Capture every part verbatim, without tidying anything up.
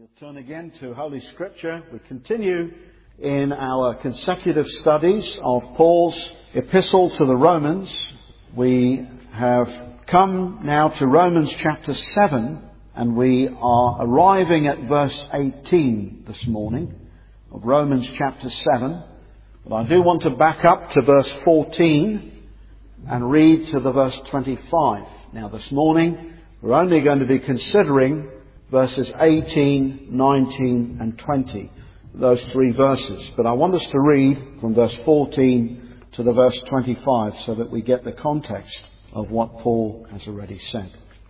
We'll turn again to Holy Scripture. We continue in our consecutive studies of Paul's epistle to the Romans. We have come now to Romans chapter seven, and we are arriving at verse eighteen this morning of Romans chapter seven. But I do want to back up to verse fourteen and read to the verse twenty-five. Now this morning we're only going to be considering verses eighteen, nineteen and twenty, those three verses. But I want us to read from verse fourteen to the verse twenty-five so that we get the context of what Paul has already said.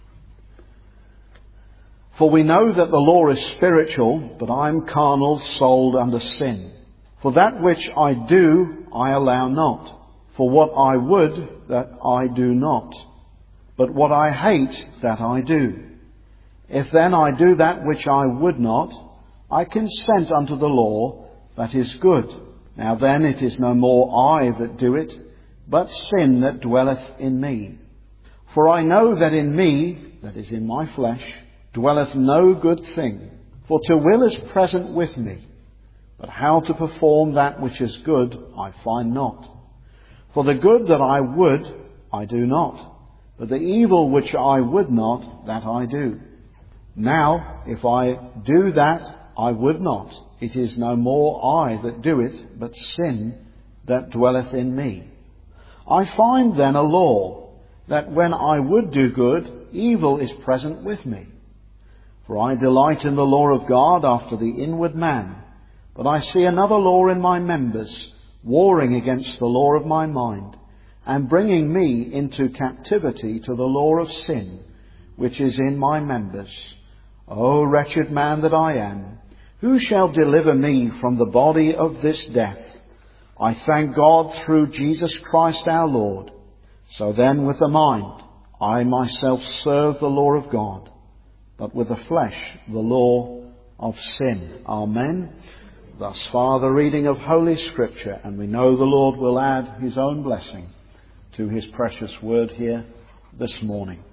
For we know that the law is spiritual, but I am carnal, sold under sin. For that which I do, I allow not. For what I would, that I do not. But what I hate, that I do. If then I do that which I would not, I consent unto the law that is good. Now then it is no more I that do it, but sin that dwelleth in me. For I know that in me, that is in my flesh, dwelleth no good thing. For to will is present with me, but how to perform that which is good I find not. For the good that I would, I do not, but the evil which I would not, that I do. Now, if I do that I would not, it is no more I that do it, but sin that dwelleth in me. I find then a law, that when I would do good, evil is present with me. For I delight in the law of God after the inward man, but I see another law in my members, warring against the law of my mind, and bringing me into captivity to the law of sin, which is in my members. O wretched man that I am, who shall deliver me from the body of this death? I thank God through Jesus Christ our Lord. So then with the mind, I myself serve the law of God, but with the flesh, the law of sin. Amen. Thus far the reading of Holy Scripture, and we know the Lord will add His own blessing to His precious word here this morning.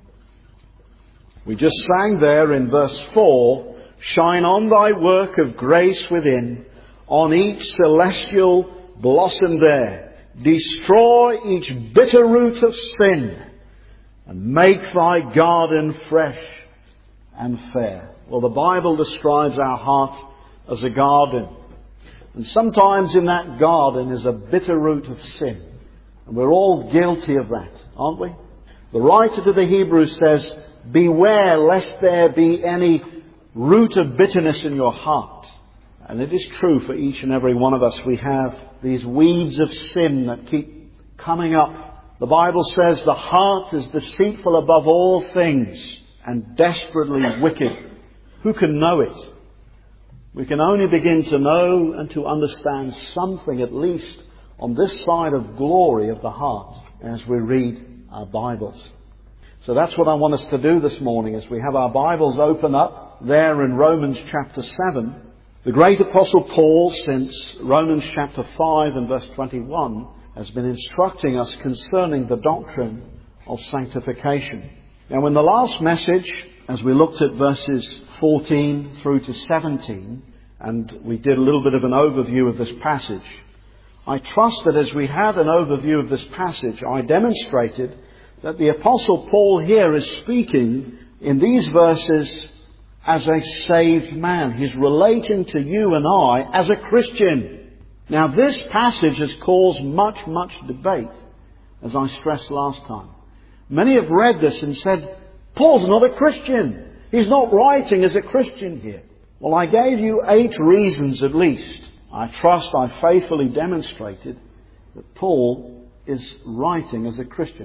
We just sang there in verse four, shine on thy work of grace within, on each celestial blossom there. Destroy each bitter root of sin, and make thy garden fresh and fair. Well, the Bible describes our heart as a garden. And sometimes in that garden is a bitter root of sin. And we're all guilty of that, aren't we? The writer to the Hebrews says, beware lest there be any root of bitterness in your heart. And it is true for each and every one of us. We have these weeds of sin that keep coming up. The Bible says the heart is deceitful above all things and desperately wicked. Who can know it? We can only begin to know and to understand something, at least on this side of glory of the heart, as we read our Bibles. So that's what I want us to do this morning as we have our Bibles open up there in Romans chapter seven. The great Apostle Paul, since Romans chapter five and verse twenty-one, has been instructing us concerning the doctrine of sanctification. Now in the last message, as we looked at verses fourteen through to seventeen, and we did a little bit of an overview of this passage, I trust that as we had an overview of this passage, I demonstrated that the Apostle Paul here is speaking in these verses as a saved man. He's relating to you and I as a Christian. Now this passage has caused much, much debate, as I stressed last time. Many have read this and said, Paul's not a Christian. He's not writing as a Christian here. Well, I gave you eight reasons at least. I trust I faithfully demonstrated that Paul is writing as a Christian.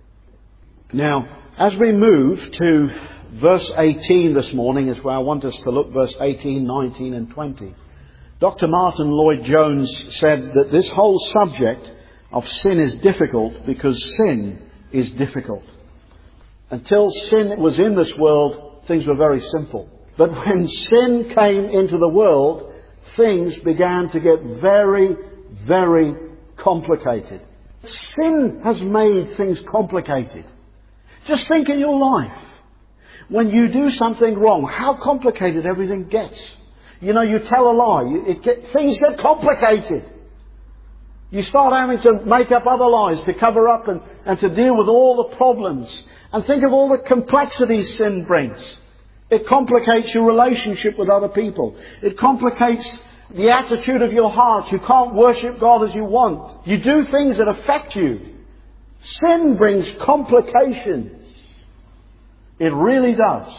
Now, as we move to verse eighteen this morning, is where I want us to look, verse eighteen, nineteen and twenty. Doctor Martin Lloyd-Jones said that this whole subject of sin is difficult because sin is difficult. Until sin was in this world, things were very simple. But when sin came into the world, things began to get very, very complicated. Sin has made things complicated. Just think in your life. when you do something wrong, how complicated everything gets. You know, you tell a lie, it get, things get complicated. You start having to make up other lies to cover up and, and to deal with all the problems. And think of all the complexities sin brings. It complicates your relationship with other people. It complicates the attitude of your heart. You can't worship God as you want. You do things that affect you. Sin brings complications. It really does.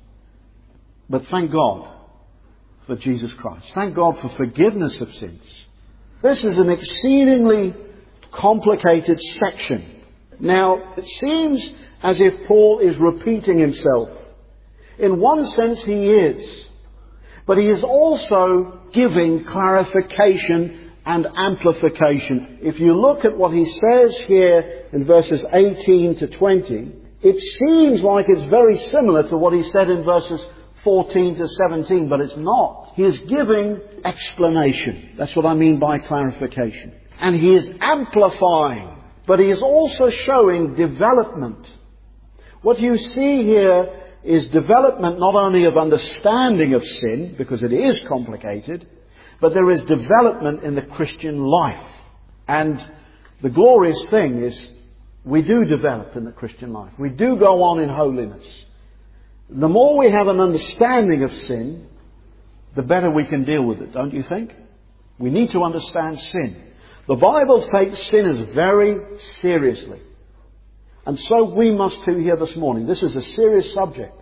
But thank God for Jesus Christ. Thank God for forgiveness of sins. This is an exceedingly complicated section. Now, it seems as if Paul is repeating himself. In one sense, he is. But he is also giving clarification and amplification. If you look at what he says here in verses eighteen to twenty, it seems like it's very similar to what he said in verses fourteen to seventeen, but it's not. He is giving explanation. That's what I mean by clarification. And he is amplifying, but he is also showing development. What you see here is development not only of understanding of sin, because it is complicated, but there is development in the Christian life. And the glorious thing is we do develop in the Christian life. We do go on in holiness. The more we have an understanding of sin, the better we can deal with it, don't you think? We need to understand sin. The Bible takes sinners very seriously. And so we must too here this morning. This is a serious subject.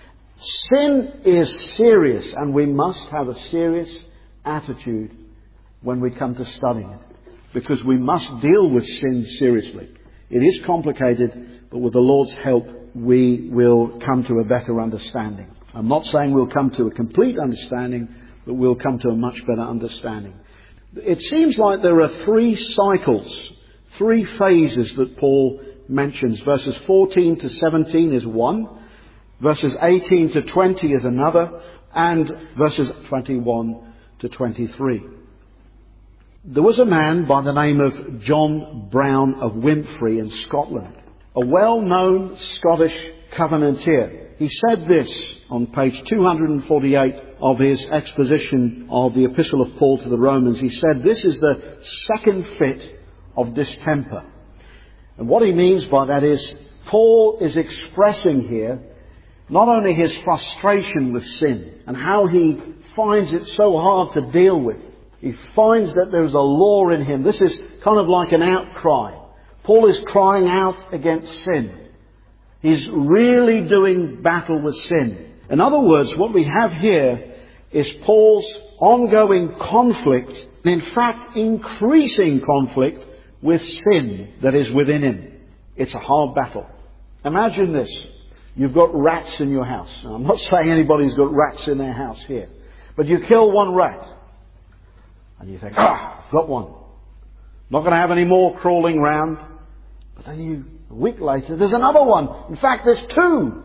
Sin is serious, and we must have a serious attitude when we come to studying it. Because we must deal with sin seriously. It is complicated, but with the Lord's help, we will come to a better understanding. I'm not saying we'll come to a complete understanding, but we'll come to a much better understanding. It seems like there are three cycles, three phases that Paul mentions. Verses fourteen to seventeen is one, verses eighteen to twenty is another, and verses twenty-one to twenty-three. There was a man by the name of John Brown of Wimphrey in Scotland, a well-known Scottish covenanter. He said this on page two hundred forty-eight of his exposition of the Epistle of Paul to the Romans. He said, this is the second fit of distemper. And what he means by that is, Paul is expressing here not only his frustration with sin and how he finds it so hard to deal with. He finds that there's a law in him. This is kind of like an outcry. Paul is crying out against sin. He's really doing battle with sin. In other words, what we have here is Paul's ongoing conflict, and in fact increasing conflict with sin that is within him. It's a hard battle. Imagine this. You've got rats in your house. Now, I'm not saying anybody's got rats in their house here. But you kill one rat. And you think, ah, I've got one. Not going to have any more crawling round. But then you, a week later, there's another one. In fact, there's two.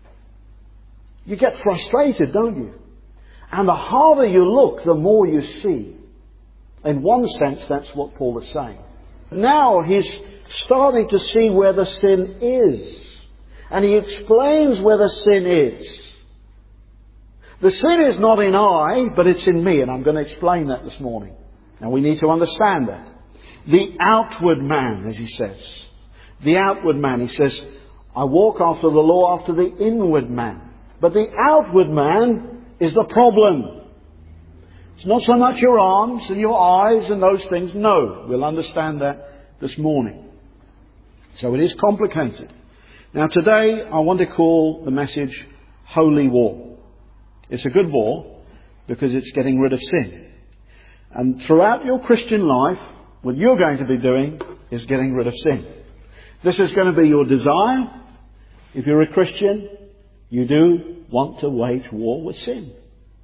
You get frustrated, don't you? And the harder you look, the more you see. In one sense, that's what Paul is saying. Now he's starting to see where the sin is. And he explains where the sin is. The sin is not in I, but it's in me. And I'm going to explain that this morning. Now we need to understand that. The outward man, as he says. The outward man, he says, I walk after the law, after the inward man. But the outward man is the problem. It's not so much your arms and your eyes and those things. No, we'll understand that this morning. So it is complicated. Now today I want to call the message Holy War. It's a good war because it's getting rid of sin. And throughout your Christian life, what you're going to be doing is getting rid of sin. This is going to be your desire. If you're a Christian, you do want to wage war with sin.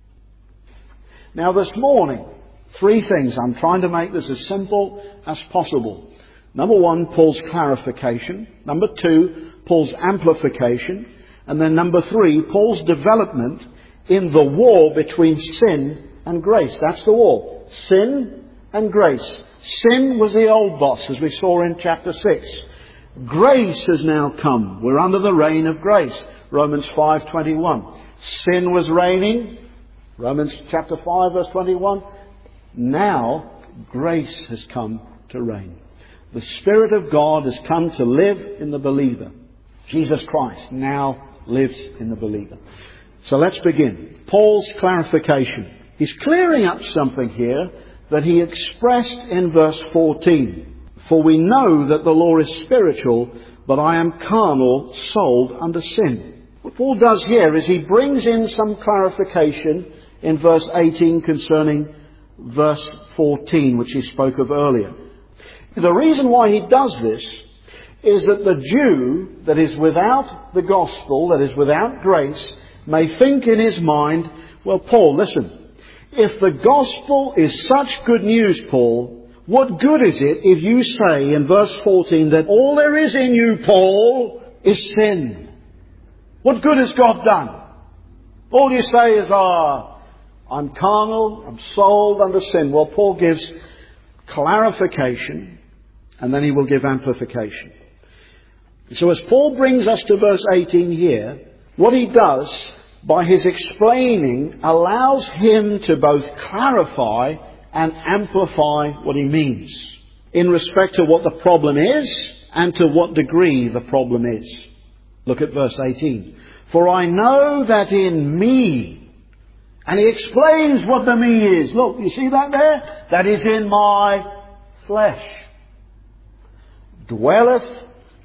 Now this morning, three things. I'm trying to make this as simple as possible. Number one, Paul's clarification. Number two, Paul's amplification. And then number three, Paul's development in the war between sin and grace. That's the war. Sin and grace. Sin was the old boss, as we saw in chapter six. Grace has now come. We're under the reign of grace. Romans five twenty-one. Sin was reigning. Romans chapter five verse twenty-one. Now grace has come to reign. The Spirit of God has come to live in the believer. Jesus Christ now lives in the believer. So let's begin. Paul's clarification. He's clearing up something here that he expressed in verse fourteen. For we know that the law is spiritual, but I am carnal, sold under sin. What Paul does here is he brings in some clarification in verse eighteen concerning verse fourteen, which he spoke of earlier. The reason why he does this is that the Jew that is without the gospel, that is without grace, may think in his mind, well, Paul, listen, if the gospel is such good news, Paul, what good is it if you say in verse fourteen that all there is in you, Paul, is sin? What good has God done? All you say is, ah, I'm carnal, I'm sold under sin. Well, Paul gives clarification and then he will give amplification. So as Paul brings us to verse eighteen here, what he does by his explaining allows him to both clarify and amplify what he means in respect to what the problem is and to what degree the problem is. Look at verse eighteen. For I know that in me, and he explains what the me is. Look, you see that there? That is in my flesh. Dwelleth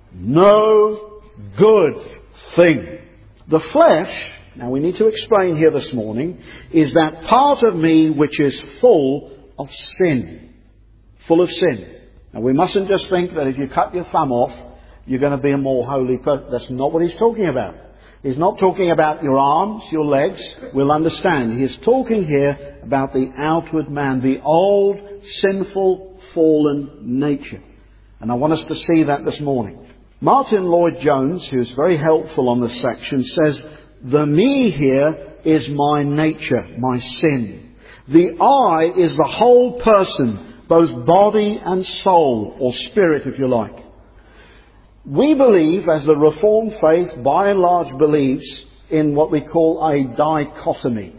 no good thing. The flesh, now we need to explain here this morning, is that part of me which is full of sin. Full of sin. Now we mustn't just think that if you cut your thumb off, you're going to be a more holy person. That's not what he's talking about. He's not talking about your arms, your legs. We'll understand. He is talking here about the outward man, the old, sinful, fallen nature. And I want us to see that this morning. Martin Lloyd-Jones, who's very helpful on this section, says, the me here is my nature, my sin. The I is the whole person, both body and soul, or spirit if you like. We believe, as the Reformed faith by and large believes, in what we call a dichotomy.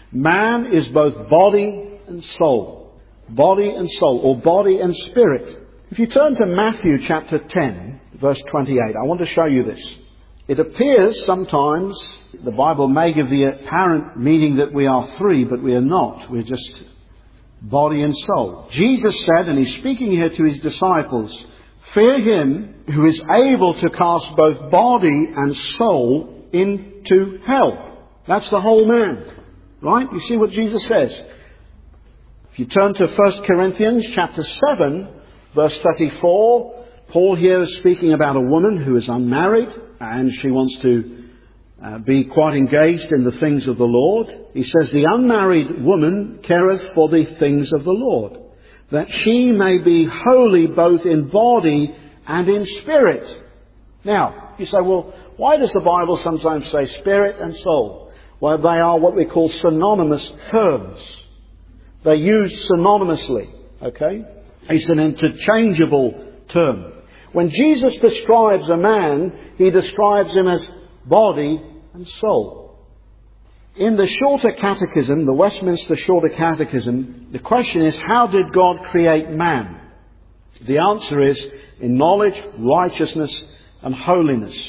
Man is both body and soul. Body and soul, or body and spirit. If you turn to Matthew chapter ten, verse twenty-eight, I want to show you this. It appears sometimes the Bible may give the apparent meaning that we are three, but we are not. We're just body and soul. Jesus said, and he's speaking here to his disciples, fear him who is able to cast both body and soul into hell. That's the whole man. Right? You see what Jesus says. If you turn to First Corinthians chapter seven, verse thirty-four, Paul here is speaking about a woman who is unmarried and she wants to uh, be quite engaged in the things of the Lord. He says, the unmarried woman careth for the things of the Lord, that she may be holy both in body and in spirit. Now, you say, well, why does the Bible sometimes say spirit and soul? Well, they are what we call synonymous terms. They're used synonymously, okay? It's an interchangeable term. When Jesus describes a man, he describes him as body and soul. In the Shorter Catechism, the Westminster Shorter Catechism, the question is, how did God create man? The answer is, in knowledge, righteousness, and holiness.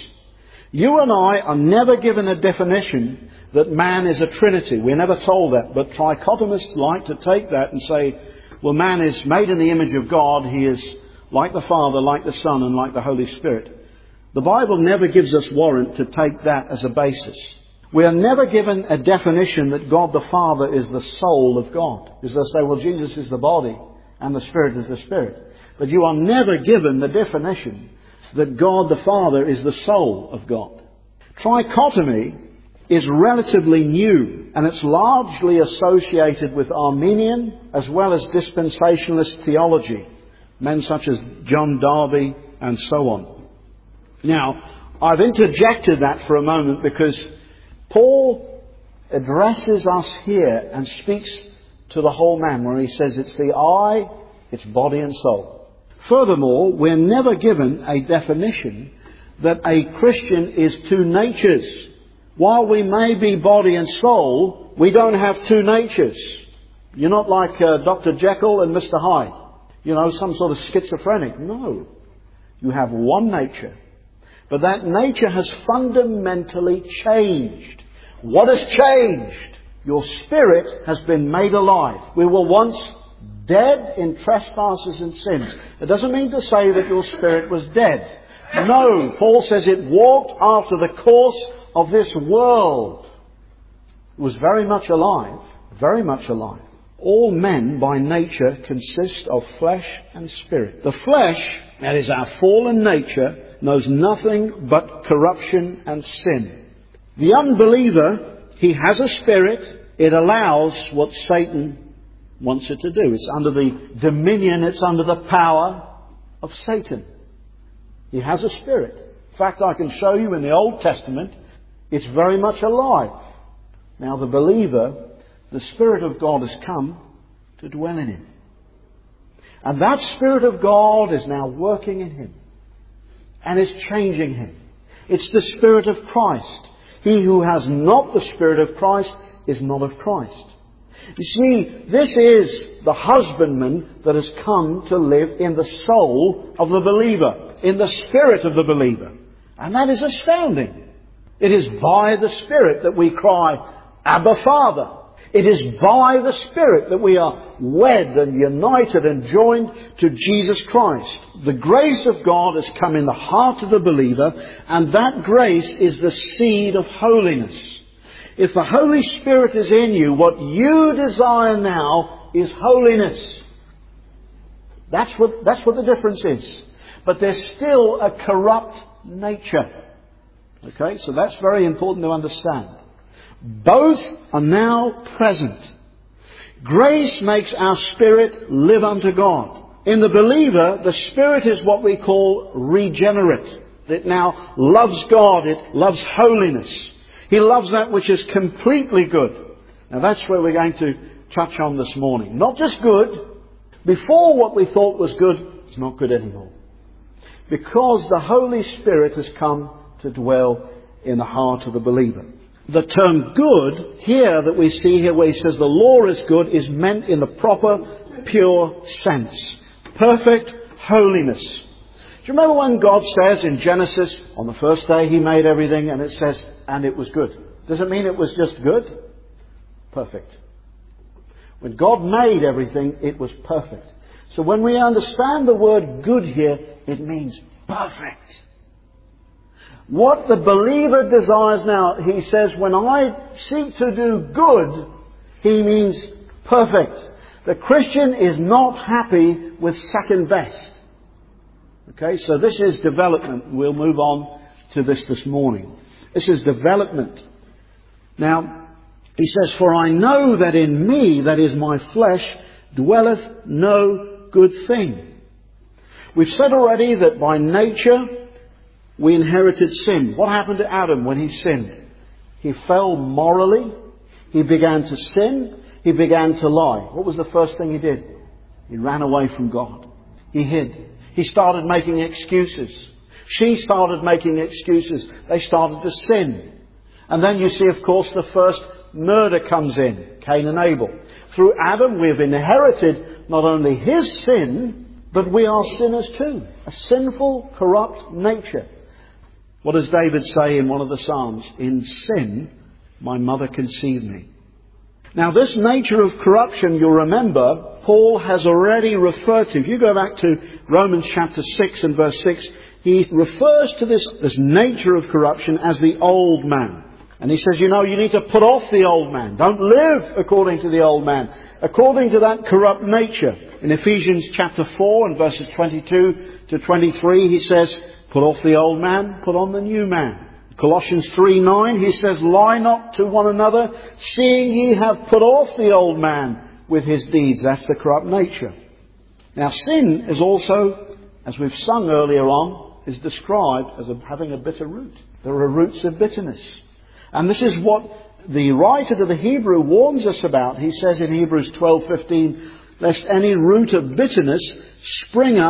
You and I are never given a definition that man is a trinity. We're never told that. But trichotomists like to take that and say, well, man is made in the image of God. He is like the Father, like the Son, and like the Holy Spirit. The Bible never gives us warrant to take that as a basis. We are never given a definition that God the Father is the soul of God. Because they'll say, well, Jesus is the body and the Spirit is the Spirit. But you are never given the definition that God the Father is the soul of God. Trichotomy is relatively new, and it's largely associated with Arminian as well as dispensationalist theology. Men such as John Darby and so on. Now, I've interjected that for a moment because Paul addresses us here and speaks to the whole man when he says it's the I, it's body and soul. Furthermore, we're never given a definition that a Christian is two natures. While we may be body and soul, we don't have two natures. You're not like uh, Doctor Jekyll and Mister Hyde. You know, some sort of schizophrenic. No. You have one nature. But that nature has fundamentally changed. What has changed? Your spirit has been made alive. We were once dead in trespasses and sins. It doesn't mean to say that your spirit was dead. No, Paul says it walked after the course of this world. It was very much alive, very much alive. All men by nature consist of flesh and spirit. The flesh, that is our fallen nature, knows nothing but corruption and sin. The unbeliever, he has a spirit. It allows what Satan wants it to do. It's under the dominion, it's under the power of Satan. He has a spirit. In fact, I can show you in the Old Testament, it's very much alive. Now the believer, the Spirit of God has come to dwell in him. And that Spirit of God is now working in him. And is changing him. It's the Spirit of Christ. He who has not the Spirit of Christ is not of Christ. You see, this is the husbandman that has come to live in the soul of the believer, in the spirit of the believer. And that is astounding. It is by the Spirit that we cry, Abba, Father. It is by the Spirit that we are wed and united and joined to Jesus Christ. The grace of God has come in the heart of the believer, and that grace is the seed of holiness. If the Holy Spirit is in you, what you desire now is holiness. That's what, that's what the difference is. But there's still a corrupt nature. Okay, so that's very important to understand. Both are now present. Grace makes our spirit live unto God. In the believer, the spirit is what we call regenerate. It now loves God. It loves holiness. He loves that which is completely good. Now that's where we're going to touch on this morning. Not just good. Before, what we thought was good is not good anymore. Because the Holy Spirit has come to dwell in the heart of the believer. The term good here that we see here where he says the law is good is meant in the proper, pure sense. Perfect holiness. Do you remember when God says in Genesis, on the first day he made everything, and it says, and it was good? Does it mean it was just good? Perfect. When God made everything, it was perfect. So when we understand the word good here, it means perfect. What the believer desires now, he says, when I seek to do good, he means perfect. The Christian is not happy with second best. Okay, so this is development. We'll move on to this this morning. This is development. Now, he says, for I know that in me, that is my flesh, dwelleth no good thing. We've said already that by nature, we inherited sin. What happened to Adam when he sinned? He fell morally. He began to sin. He began to lie. What was the first thing he did? He ran away from God. He hid. He started making excuses. She started making excuses. They started to sin. And then you see, of course, the first murder comes in. Cain and Abel. Through Adam, we have inherited not only his sin, but we are sinners too. A sinful, corrupt nature. What does David say in one of the Psalms? In sin, my mother conceived me. Now this nature of corruption, you'll remember, Paul has already referred to. If you go back to Romans chapter six and verse six, he refers to this, this nature of corruption as the old man. And he says, you know, you need to put off the old man. Don't live according to the old man, according to that corrupt nature. In Ephesians chapter four and verses twenty-two to twenty-three, he says, put off the old man, put on the new man. Colossians three nine, he says, lie not to one another, seeing ye have put off the old man with his deeds. That's the corrupt nature. Now sin is also, as we've sung earlier on, is described as a, having a bitter root. There are roots of bitterness. And this is what the writer to the Hebrew warns us about. He says in Hebrews twelve fifteen, lest any root of bitterness spring up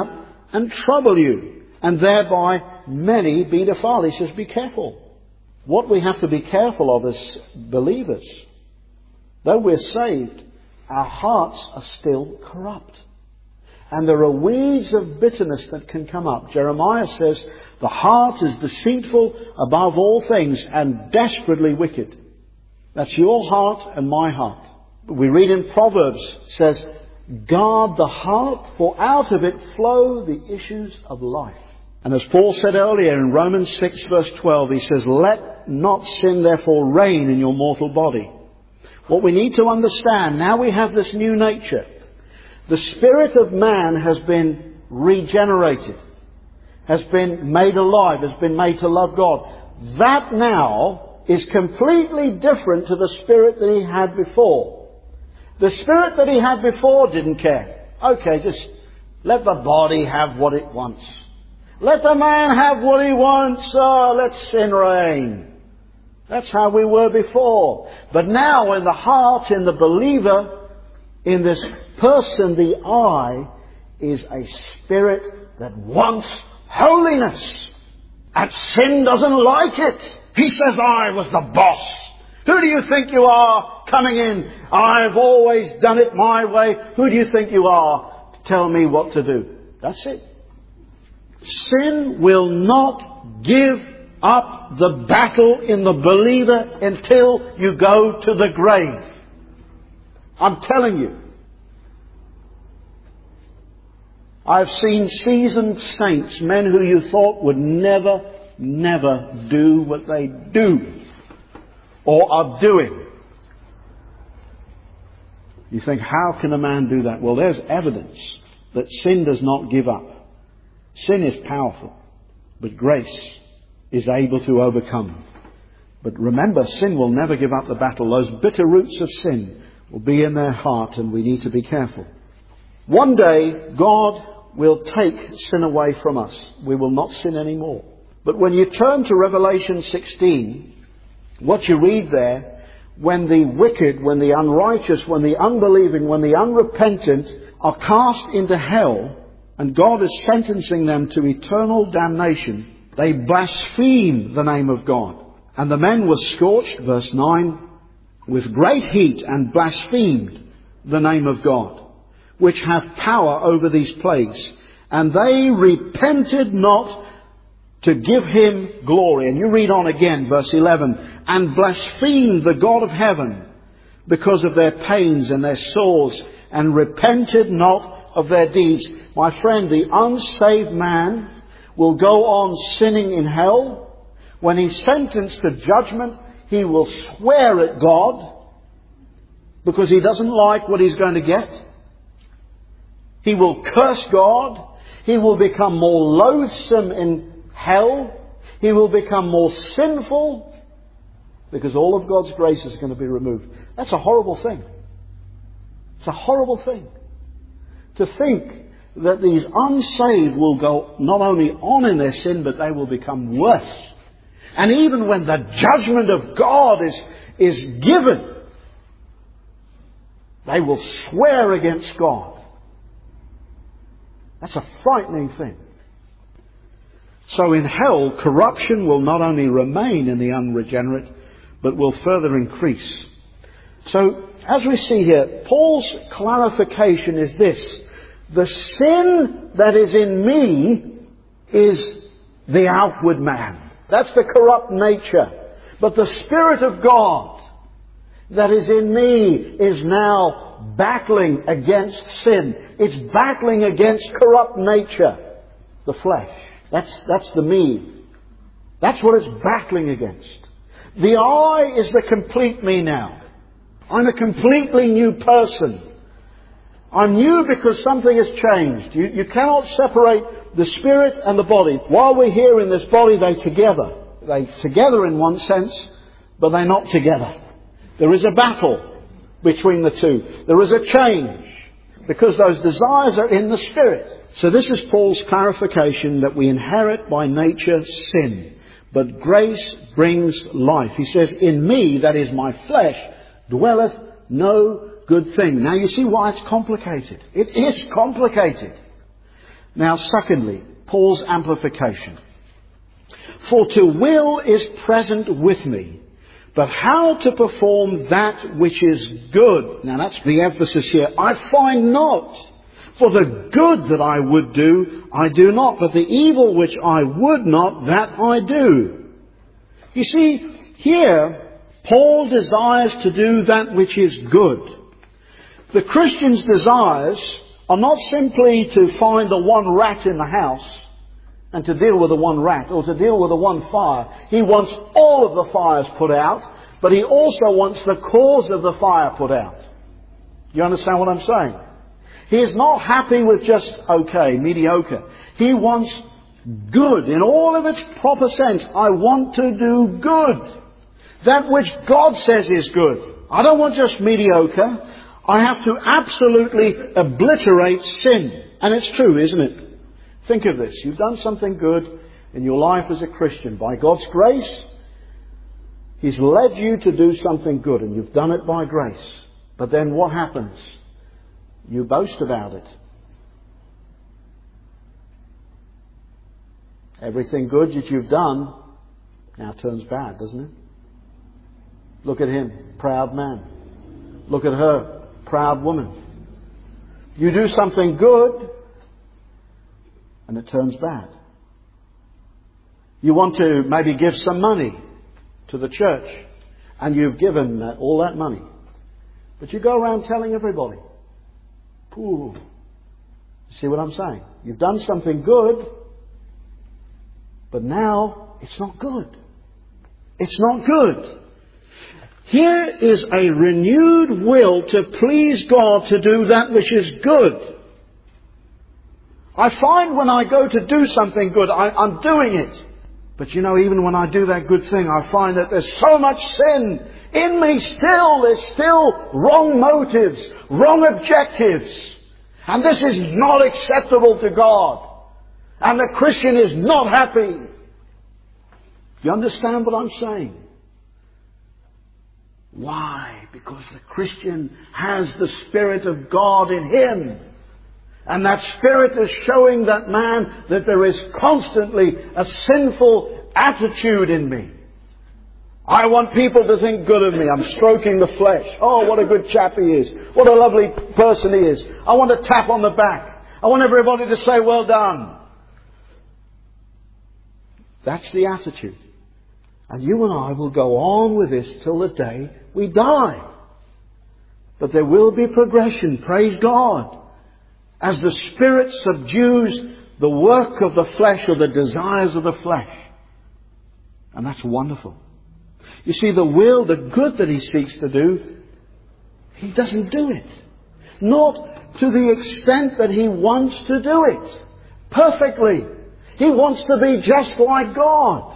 and trouble you, and thereby many be defiled. He says, be careful. What we have to be careful of as believers, though we're saved, our hearts are still corrupt. And there are weeds of bitterness that can come up. Jeremiah says, the heart is deceitful above all things and desperately wicked. That's your heart and my heart. We read in Proverbs, it says, guard the heart, for out of it flow the issues of life. And as Paul said earlier in Romans six verse twelve, he says, let not sin therefore reign in your mortal body. What we need to understand, now we have this new nature. The spirit of man has been regenerated, has been made alive, has been made to love God. That now is completely different to the spirit that he had before. The spirit that he had before didn't care. Okay, just let the body have what it wants. Let the man have what he wants. Oh, let sin reign. That's how we were before. But now in the heart, in the believer, in this person, the I, is a spirit that wants holiness. And sin doesn't like it. He says, I was the boss. Who do you think you are coming in? I've always done it my way. Who do you think you are to tell me what to do? That's it. Sin will not give up the battle in the believer until you go to the grave. I'm telling you. I've seen seasoned saints, men who you thought would never, never do what they do or are doing. You think, how can a man do that? Well, there's evidence that sin does not give up. Sin is powerful, but grace is able to overcome. But remember, sin will never give up the battle. Those bitter roots of sin will be in their heart, and we need to be careful. One day, God will take sin away from us. We will not sin anymore. But when you turn to Revelation sixteen, what you read there, when the wicked, when the unrighteous, when the unbelieving, when the unrepentant are cast into hell, and God is sentencing them to eternal damnation, they blaspheme the name of God. And the men were scorched, verse nine, with great heat, and blasphemed the name of God, which hath power over these plagues. And they repented not to give him glory. And you read on again, verse eleven, and blasphemed the God of heaven because of their pains and their sores, and repented not of their deeds. My friend, the unsaved man will go on sinning in hell. When he's sentenced to judgment, he will swear at God because he doesn't like what he's going to get. He will curse God. He will become more loathsome in hell. He will become more sinful because all of God's grace is going to be removed. That's a horrible thing. It's a horrible thing. To think that these unsaved will go not only on in their sin, but they will become worse. And even when the judgment of God is, is given, they will swear against God. That's a frightening thing. So in hell, corruption will not only remain in the unregenerate, but will further increase. So, as we see here, Paul's clarification is this. The sin that is in me is the outward man. That's the corrupt nature. But the Spirit of God that is in me is now battling against sin. It's battling against corrupt nature, the flesh. That's, that's the me. That's what it's battling against. The I is the complete me now. I'm a completely new person. I'm new because something has changed. You, you cannot separate the spirit and the body. While we're here in this body, they're together. They're together in one sense, but they're not together. There is a battle between the two. There is a change because those desires are in the spirit. So this is Paul's clarification that we inherit by nature sin, but grace brings life. He says, in me, that is my flesh, dwelleth no good thing. Now you see why it's complicated. It is complicated. Now, secondly, Paul's amplification. For to will is present with me, but how to perform that which is good. Now that's the emphasis here. I find not. For the good that I would do, I do not. But the evil which I would not, that I do. You see, here, Paul desires to do that which is good. The Christian's desires are not simply to find the one rat in the house and to deal with the one rat or to deal with the one fire. He wants all of the fires put out, but he also wants the cause of the fire put out. You understand what I'm saying? He is not happy with just okay, mediocre. He wants good in all of its proper sense. I want to do good. That which God says is good. I don't want just mediocre. I have to absolutely obliterate sin. And it's true, isn't it? Think of this. You've done something good in your life as a Christian. By God's grace, He's led you to do something good, and you've done it by grace. But then what happens? You boast about it. Everything good that you've done now turns bad, doesn't it? Look at him, proud man. Look at her, proud woman. You do something good, and it turns bad. You want to maybe give some money to the church, and you've given that, all that money. But you go around telling everybody. Ooh. See what I'm saying? You've done something good, but now it's not good. It's not good. Here is a renewed will to please God to do that which is good. I find when I go to do something good, I, I'm doing it. But you know, even when I do that good thing, I find that there's so much sin in me still. There's still wrong motives, wrong objectives. And this is not acceptable to God. And the Christian is not happy. Do you understand what I'm saying? Why? Because the Christian has the Spirit of God in him. And that Spirit is showing that man that there is constantly a sinful attitude in me. I want people to think good of me. I'm stroking the flesh. Oh, what a good chap he is. What a lovely person he is. I want a tap on the back. I want everybody to say, well done. That's the attitude. And you and I will go on with this till the day we die. But there will be progression, praise God, as the Spirit subdues the work of the flesh or the desires of the flesh. And that's wonderful. You see, the will, the good that he seeks to do, he doesn't do it. Not to the extent that he wants to do it. Perfectly. He wants to be just like God.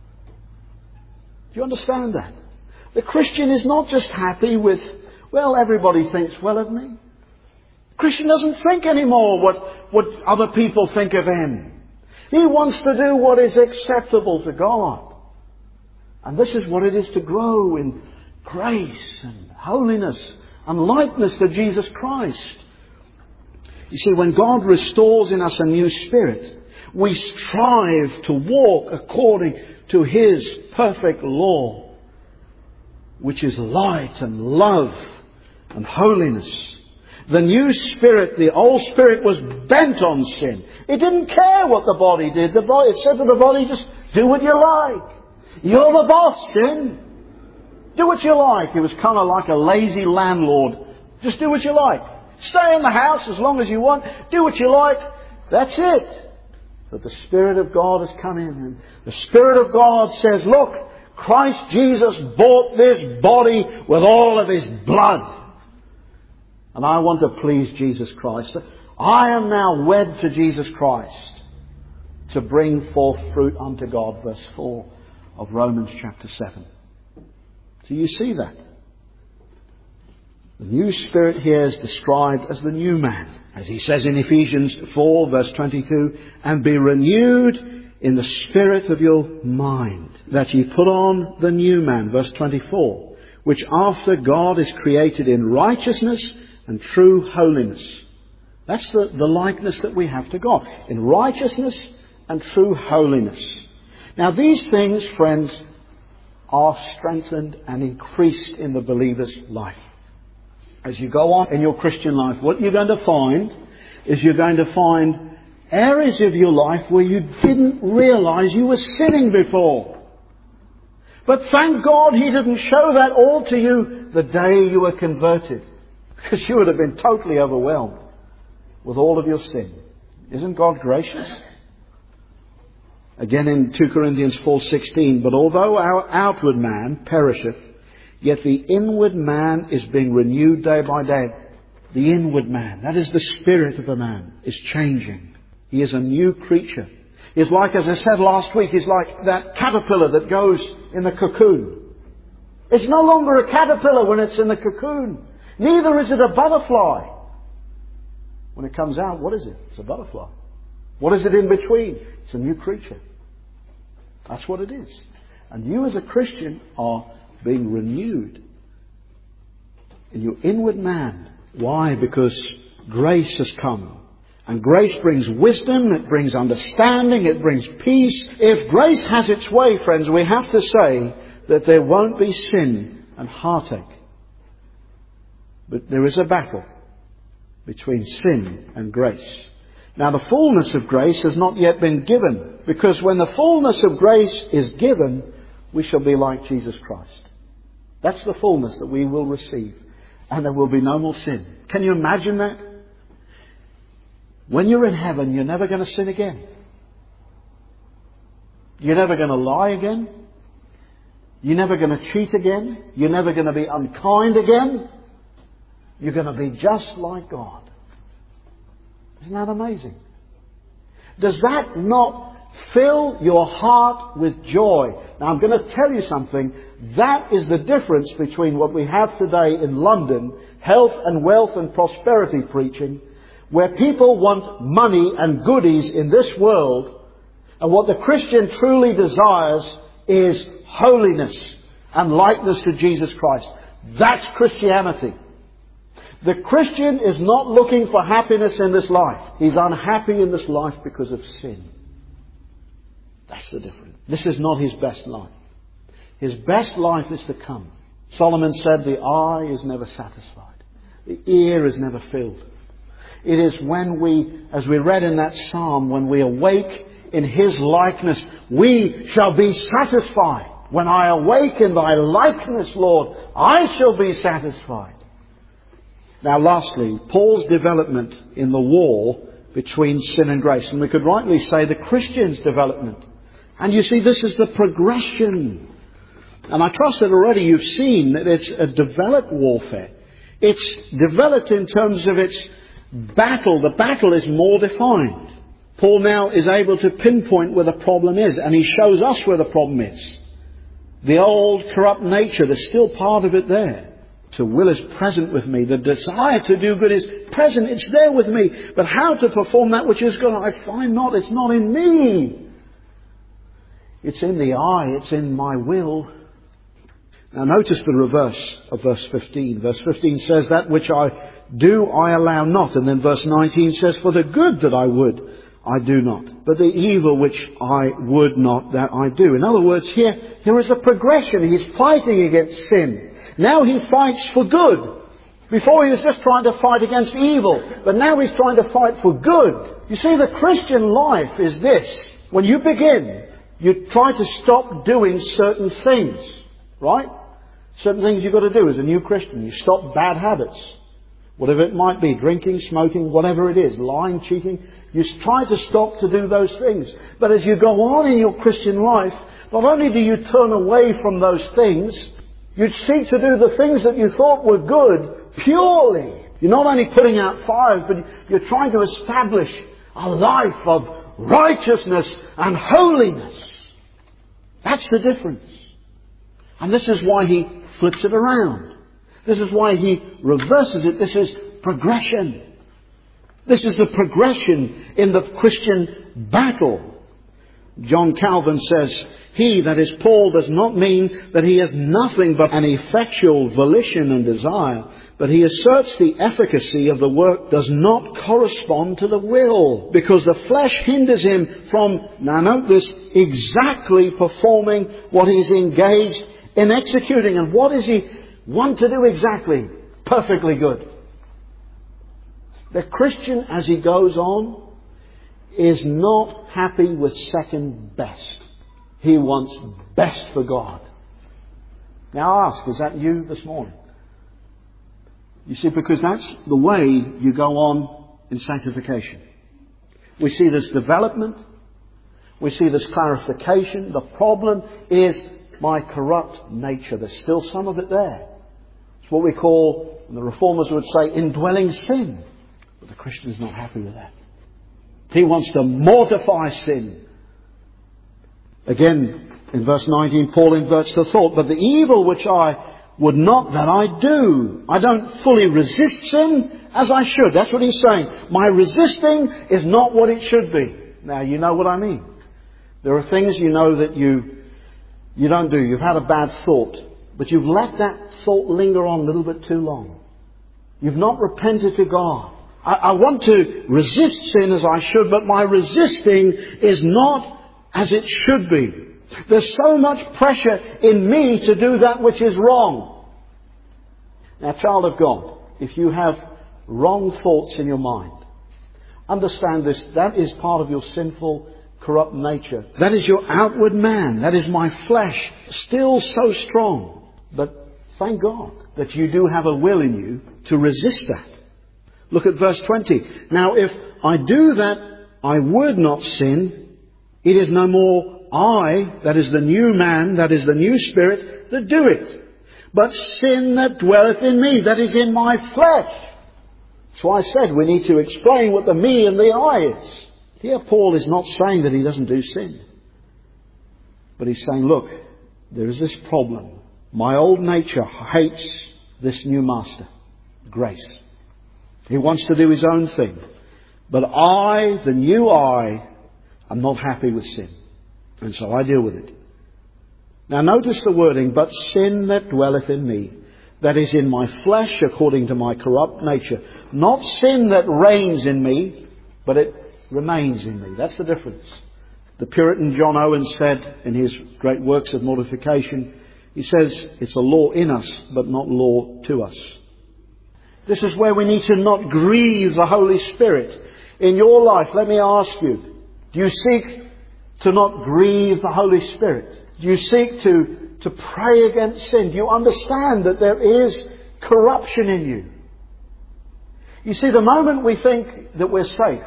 Do you understand that? The Christian is not just happy with, well, everybody thinks well of me. The Christian doesn't think anymore what, what other people think of him. He wants to do what is acceptable to God. And this is what it is to grow in grace and holiness and likeness to Jesus Christ. You see, when God restores in us a new spirit, we strive to walk according to His perfect law, which is light and love and holiness. The new spirit, the old spirit, was bent on sin. It didn't care what the body did. The body, it said to the body, just do what you like. You're the boss, sin. Do what you like. It was kind of like a lazy landlord. Just do what you like. Stay in the house as long as you want. Do what you like. That's it. But the Spirit of God has come in. And the Spirit of God says, look, Christ Jesus bought this body with all of His blood. And I want to please Jesus Christ. I am now wed to Jesus Christ to bring forth fruit unto God. Verse four of Romans chapter seven. So you see that. The new spirit here is described as the new man. As he says in Ephesians four verse twenty-two, and be renewed in the spirit of your mind, that ye put on the new man, verse twenty-four, which after God is created in righteousness and true holiness. That's the, the likeness that we have to God, in righteousness and true holiness. Now these things, friends, are strengthened and increased in the believer's life. As you go on in your Christian life, what you're going to find is you're going to find areas of your life where you didn't realize you were sinning before. But thank God He didn't show that all to you the day you were converted, because you would have been totally overwhelmed with all of your sin. Isn't God gracious? Again in two Corinthians four sixteen, but although our outward man perisheth, yet the inward man is being renewed day by day. The inward man, that is the spirit of a man, is changing. He is a new creature. He's like, as I said last week, he's like that caterpillar that goes in the cocoon. It's no longer a caterpillar when it's in the cocoon. Neither is it a butterfly. When it comes out, what is it? It's a butterfly. What is it in between? It's a new creature. That's what it is. And you as a Christian are being renewed in your inward man. Why? Because grace has come. And grace brings wisdom, it brings understanding, it brings peace. If grace has its way, friends, we have to say that there won't be sin and heartache. But there is a battle between sin and grace. Now the fullness of grace has not yet been given, because when the fullness of grace is given, we shall be like Jesus Christ. That's the fullness that we will receive. And there will be no more sin. Can you imagine that? When you're in heaven, you're never going to sin again. You're never going to lie again. You're never going to cheat again. You're never going to be unkind again. You're going to be just like God. Isn't that amazing? Does that not fill your heart with joy? Now I'm going to tell you something. That is the difference between what we have today in London, health and wealth and prosperity preaching, where people want money and goodies in this world, and what the Christian truly desires is holiness and likeness to Jesus Christ. That's Christianity. The Christian is not looking for happiness in this life. He's unhappy in this life because of sin. That's the difference. This is not his best life. His best life is to come. Solomon said, the eye is never satisfied. The ear is never filled. It is when we, as we read in that psalm, when we awake in His likeness, we shall be satisfied. When I awake in Thy likeness, Lord, I shall be satisfied. Now lastly, Paul's development in the war between sin and grace. And we could rightly say the Christian's development. And you see, this is the progression. And I trust that already you've seen that it's a developed warfare. It's developed in terms of its battle. The battle is more defined. Paul now is able to pinpoint where the problem is. And he shows us where the problem is. The old corrupt nature, there's still part of it there. To will is present with me. The desire to do good is present. It's there with me. But how to perform that which is good, I find not. It's not in me. It's in the I. It's in my will. Now notice the reverse of verse fifteen. Verse fifteen says, that which I do, I allow not. And then verse nineteen says, for the good that I would, I do not. But the evil which I would not, that I do. In other words, here, here is a progression. He's fighting against sin. Now he fights for good. Before he was just trying to fight against evil. But now he's trying to fight for good. You see, the Christian life is this. When you begin, you try to stop doing certain things. Right? Certain things you've got to do as a new Christian. You stop bad habits. Whatever it might be. Drinking, smoking, whatever it is. Lying, cheating. You try to stop to do those things. But as you go on in your Christian life, not only do you turn away from those things, you seek to do the things that you thought were good purely. You're not only putting out fires, but you're trying to establish a life of righteousness and holiness. That's the difference. And this is why he flips it around. This is why he reverses it. This is progression. This is the progression in the Christian battle. John Calvin says, He, that is Paul, does not mean that he has nothing but an effectual volition and desire, but he asserts the efficacy of the work does not correspond to the will, because the flesh hinders him from, now note this, exactly performing what he's engaged in executing. And what does he want to do exactly? Perfectly good. The Christian, as he goes on, is not happy with second best. He wants best for God. Now I ask, is that you this morning? You see, because that's the way you go on in sanctification. We see this development. We see this clarification. The problem is my corrupt nature. There's still some of it there. It's what we call, and the Reformers would say, indwelling sin. But the Christian is not happy with that. He wants to mortify sin. Again, in verse nineteen, Paul inverts the thought. But the evil which I would not, that I do. I don't fully resist sin as I should. That's what he's saying. My resisting is not what it should be. Now, you know what I mean. There are things you know that you, you don't do. You've had a bad thought, but you've let that thought linger on a little bit too long. You've not repented to God. I, I want to resist sin as I should, but my resisting is not as it should be. There's so much pressure in me to do that which is wrong. Now, child of God, if you have wrong thoughts in your mind, understand this, that is part of your sinful, corrupt nature. That is your outward man. That is my flesh, still so strong. But thank God that you do have a will in you to resist that. Look at verse twenty. Now, if I do that, I would not sin. It is no more I, that is the new man, that is the new spirit, that do it, but sin that dwelleth in me, that is in my flesh. That's why I said we need to explain what the me and the I is. Here Paul is not saying that he doesn't do sin. But he's saying, look, there is this problem. My old nature hates this new master, grace. He wants to do his own thing. But I, the new I, am not happy with sin. And so I deal with it. Now notice the wording, but sin that dwelleth in me, that is in my flesh according to my corrupt nature. Not sin that reigns in me, but it remains in me. That's the difference. The Puritan John Owen said in his great works of mortification, he says it's a law in us, but not law to us. This is where we need to not grieve the Holy Spirit. In your life, let me ask you, do you seek to not grieve the Holy Spirit? Do you seek to, to pray against sin? Do you understand that there is corruption in you? You see, the moment we think that we're safe,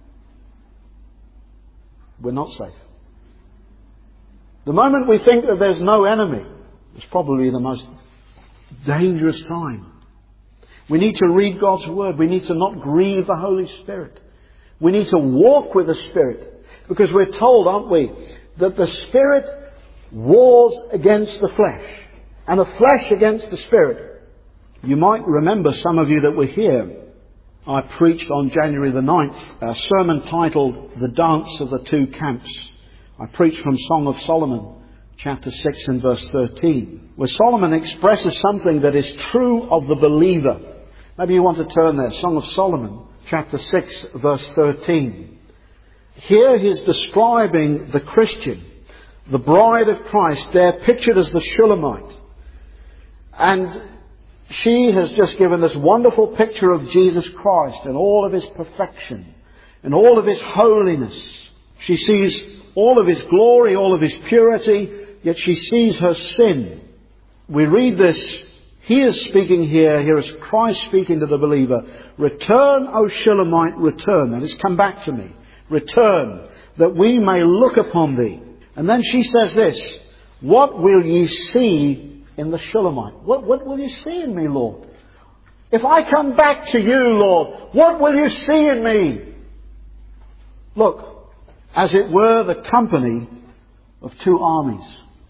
we're not safe. The moment we think that there's no enemy, it's probably the most dangerous time. We need to read God's Word. We need to not grieve the Holy Spirit. We need to walk with the Spirit. Because we're told, aren't we, that the Spirit wars against the flesh. And the flesh against the Spirit. You might remember, some of you that were here, I preached on January the ninth a sermon titled The Dance of the Two Camps. I preached from Song of Solomon, chapter six and verse thirteen, where Solomon expresses something that is true of the believer. Maybe you want to turn there. Song of Solomon, chapter six, verse thirteen. Here he's describing the Christian, the bride of Christ, there pictured as the Shulamite. And she has just given this wonderful picture of Jesus Christ and all of His perfection and all of His holiness. She sees all of His glory, all of His purity, yet she sees her sin. We read this. He is speaking here. Here is Christ speaking to the believer. Return, O Shulamite, return. That is, come back to me. Return, that we may look upon thee. And then she says this. What will ye see in the Shulamite? What, what will you see in me, Lord? If I come back to you, Lord, what will you see in me? Look, as it were the company of two armies.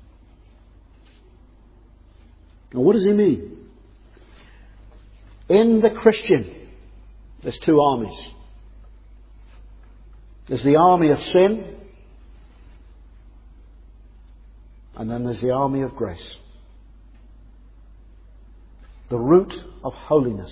Now, what does he mean? In the Christian, there's two armies. There's the army of sin, And then there's the army of grace. The root of holiness.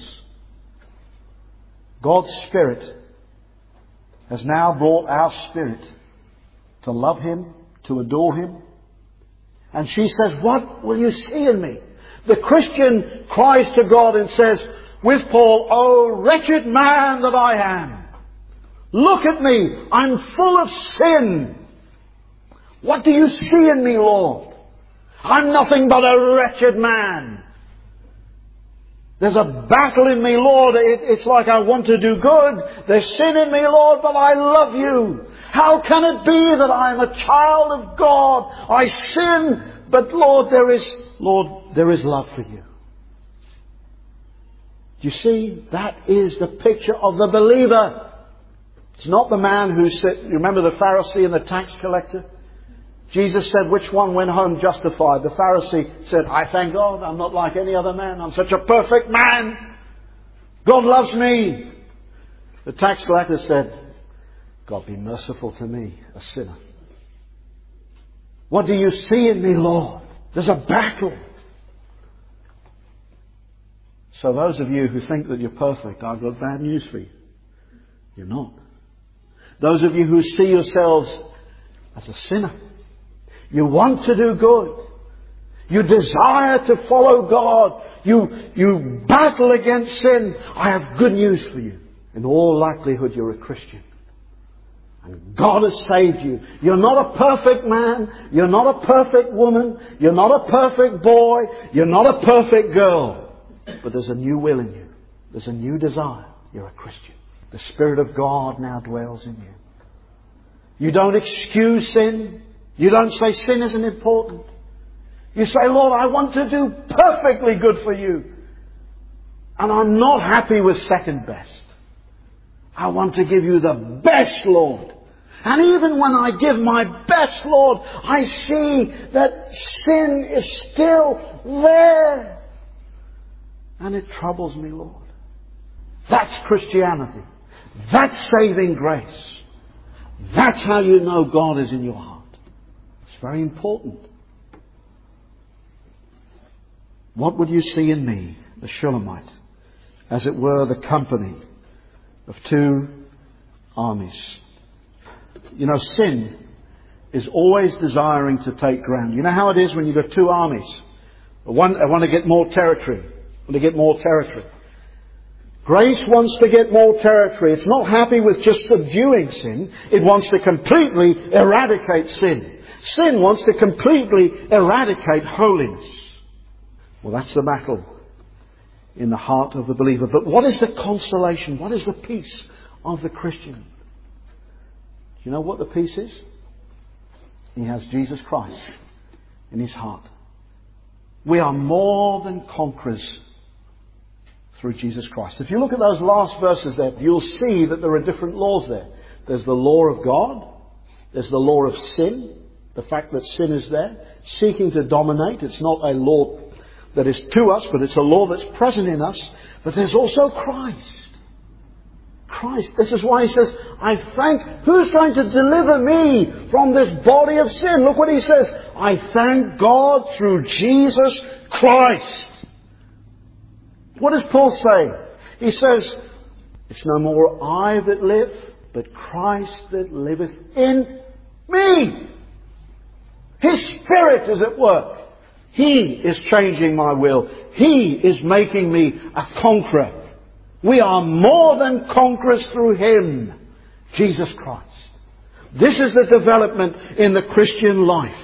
God's Spirit has now brought our spirit to love Him, to adore Him. And she says, what will you see in me? The Christian cries to God and says, with Paul, "Oh, wretched man that I am. Look at me. I'm full of sin. What do you see in me, Lord? I'm nothing but a wretched man. There's a battle in me, Lord. It, it's like I want to do good. There's sin in me, Lord, but I love you. How can it be that I'm a child of God? I sin, but Lord, there is, Lord, there is love for you." You see, that is the picture of the believer. It's not the man who said, you remember the Pharisee and the tax collector? Jesus said, which one went home justified? The Pharisee said, "I thank God, I'm not like any other man. I'm such a perfect man. God loves me." The tax collector said, "God, be merciful to me, a sinner." What do you see in me, Lord? There's a battle. So those of you who think that you're perfect, I've got bad news for you. You're not. Those of you who see yourselves as a sinner, you want to do good, you desire to follow God, you, you battle against sin, I have good news for you. In all likelihood, you're a Christian. And God has saved you. You're not a perfect man. You're not a perfect woman. You're not a perfect boy. You're not a perfect girl. But there's a new will in you. There's a new desire. You're a Christian. The Spirit of God now dwells in you. You don't excuse sin. You don't say sin isn't important. You say, "Lord, I want to do perfectly good for you. And I'm not happy with second best. I want to give you the best, Lord. And even when I give my best, Lord, I see that sin is still there. And it troubles me, Lord." That's Christianity. That's saving grace. That's how you know God is in your heart. It's very important. What would you see in me, the Shulamite? As it were, the company of two armies. You know, sin is always desiring to take ground. You know how it is when you've got two armies. One, I want to get more territory. I want to get more territory. Grace wants to get more territory. It's not happy with just subduing sin. It wants to completely eradicate sin. Sin wants to completely eradicate holiness. Well, that's the battle in the heart of the believer. But what is the consolation? What is the peace of the Christian? Do you know what the peace is? He has Jesus Christ in his heart. We are more than conquerors through Jesus Christ. If you look at those last verses there, you'll see that there are different laws there. There's the law of God. There's the law of sin. The fact that sin is there, seeking to dominate. It's not a law that is to us, but it's a law that's present in us. But there's also Christ. Christ. This is why he says, I thank, who's going to deliver me from this body of sin? Look what he says. I thank God through Jesus Christ. What does Paul say? He says, it's no more I that live, but Christ that liveth in me. His Spirit is at work. He is changing my will. He is making me a conqueror. We are more than conquerors through Him, Jesus Christ. This is the development in the Christian life.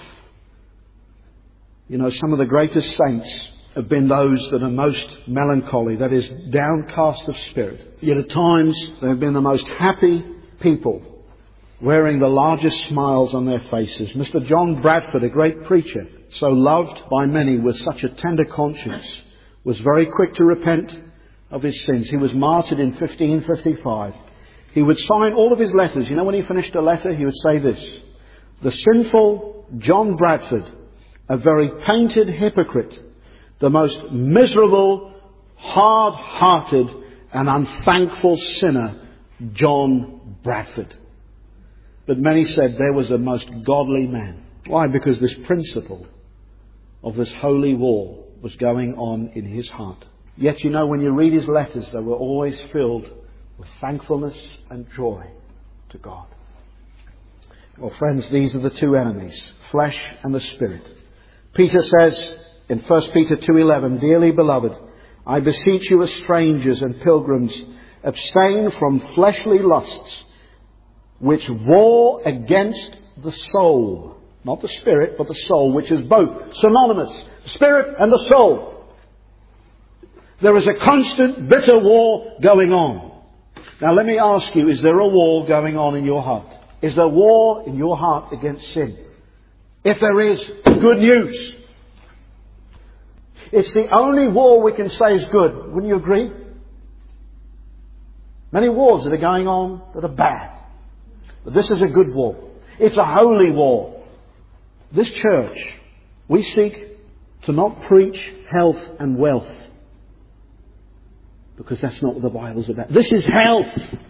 You know, some of the greatest saints have been those that are most melancholy, that is, downcast of spirit. Yet at times they have been the most happy people, wearing the largest smiles on their faces. Mister John Bradford, a great preacher, so loved by many with such a tender conscience, was very quick to repent of his sins. He was martyred in fifteen fifty-five. He would sign all of his letters. You know, when he finished a letter, he would say this: the sinful John Bradford, a very painted hypocrite, the most miserable, hard-hearted and unthankful sinner, John Bradford. But many said there was a most godly man. Why? Because this principle of this holy war was going on in his heart. Yet, you know, when you read his letters, they were always filled with thankfulness and joy to God. Well, friends, these are the two enemies, flesh and the spirit. Peter says in First Peter two eleven, "Dearly beloved, I beseech you as strangers and pilgrims, abstain from fleshly lusts, which war against the soul." Not the spirit, but the soul, which is both synonymous, the spirit and the soul. There is a constant bitter war going on. Now let me ask you, is there a war going on in your heart? Is there war in your heart against sin? If there is, good news. It's the only war we can say is good. Wouldn't you agree? Many wars that are going on that are bad. But this is a good war. It's a holy war. This church, we seek to not preach health and wealth, because that's not what the Bible's about. This is health.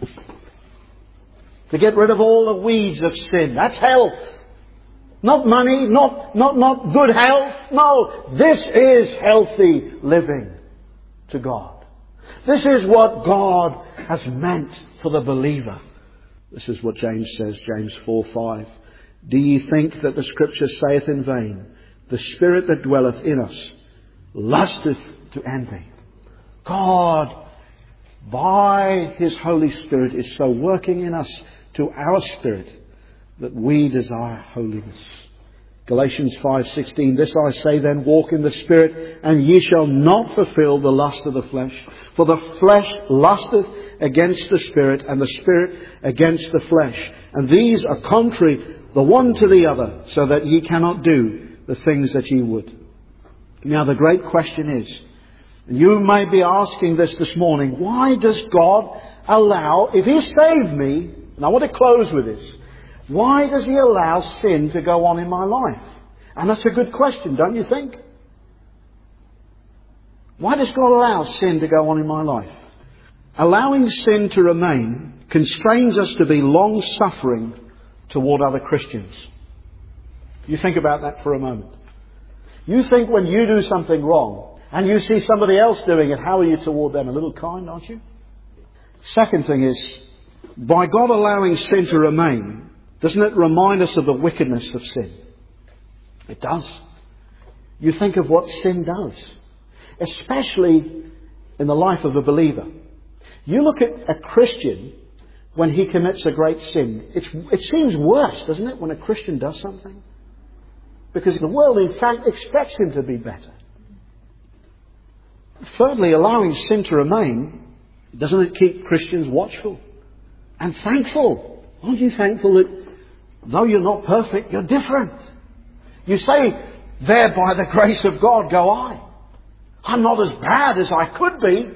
To get rid of all the weeds of sin. That's health. Not money, not, not, not good health. No, this is healthy living to God. This is what God has meant for the believer. This is what James says, James four five. "Do ye think that the Scripture saith in vain, the Spirit that dwelleth in us lusteth to envy?" God, by His Holy Spirit, is so working in us to our spirit that we desire holiness. Galatians five sixteen, "This I say then, walk in the Spirit, and ye shall not fulfill the lust of the flesh. For the flesh lusteth against the Spirit, and the Spirit against the flesh. And these are contrary the one to the other, so that ye cannot do the things that ye would." Now the great question is, and you may be asking this this morning, why does God allow, if He saved me, and I want to close with this, why does He allow sin to go on in my life? And that's a good question, don't you think? Why does God allow sin to go on in my life? Allowing sin to remain constrains us to be long-suffering toward other Christians. You think about that for a moment. You think when you do something wrong and you see somebody else doing it, how are you toward them? A little kind, aren't you? Second thing is, by God allowing sin to remain, doesn't it remind us of the wickedness of sin? It does. You think of what sin does, especially in the life of a believer. You look at a Christian when he commits a great sin. It's, it seems worse, doesn't it, when a Christian does something? Because the world, in fact, expects him to be better. Thirdly, allowing sin to remain, doesn't it keep Christians watchful and thankful? Aren't you thankful that though you're not perfect, you're different? You say, "There by the grace of God go I. I'm not as bad as I could be.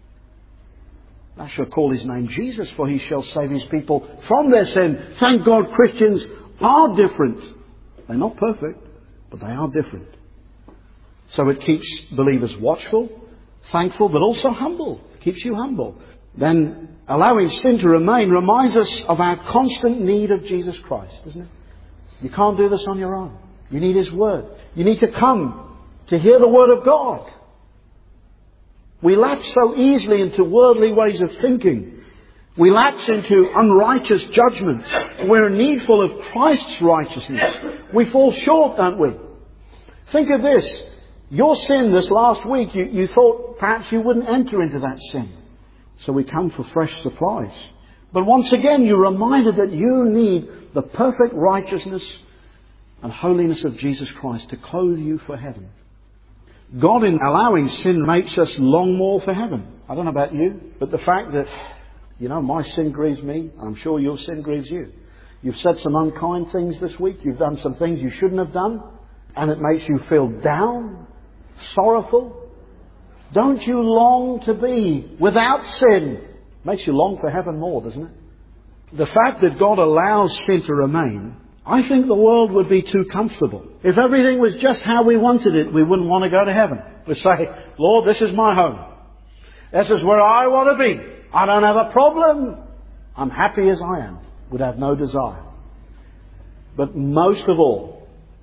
I shall call His name Jesus, for He shall save His people from their sin." Thank God Christians are different. They're not perfect, but they are different. So it keeps believers watchful, thankful, but also humble. It keeps you humble. Then allowing sin to remain reminds us of our constant need of Jesus Christ, doesn't it? You can't do this on your own. You need His Word. You need to come to hear the Word of God. We lapse so easily into worldly ways of thinking. We lapse into unrighteous judgments. We're needful of Christ's righteousness. We fall short, don't we? Think of this. Your sin this last week, you, you thought perhaps you wouldn't enter into that sin. So we come for fresh supplies. But once again, you're reminded that you need the perfect righteousness and holiness of Jesus Christ to clothe you for heaven. God, in allowing sin, makes us long more for heaven. I don't know about you, but the fact that, you know, my sin grieves me, I'm sure your sin grieves you. You've said some unkind things this week. You've done some things you shouldn't have done. And it makes you feel down, sorrowful. Don't you long to be without sin? Makes you long for heaven more, doesn't it? The fact that God allows sin to remain, I think the world would be too comfortable. If everything was just how we wanted it, we wouldn't want to go to heaven. We'd say, "Lord, this is my home. This is where I want to be. I don't have a problem. I'm happy as I am." Would have no desire. But most of all,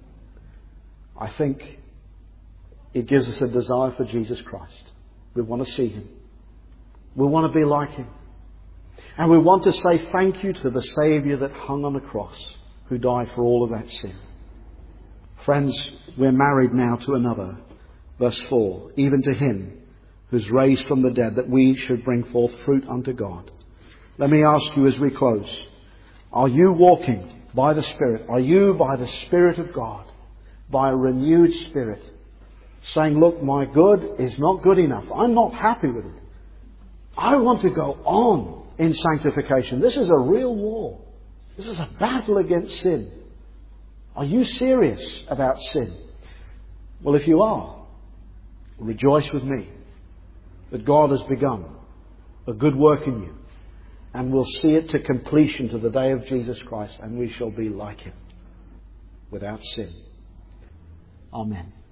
I think it gives us a desire for Jesus Christ. We want to see Him. We want to be like Him. And we want to say thank you to the Saviour that hung on the cross, who died for all of that sin. Friends, we're married now to another. Verse four, even to Him who's raised from the dead, that we should bring forth fruit unto God. Let me ask you as we close, are you walking by the Spirit? Are you by the Spirit of God, by a renewed spirit, saying, look, my good is not good enough. I'm not happy with it. I want to go on in sanctification. This is a real war. This is a battle against sin. Are you serious about sin? Well, if you are, rejoice with me that God has begun a good work in you, and will see it to completion to the day of Jesus Christ, and we shall be like Him without sin. Amen.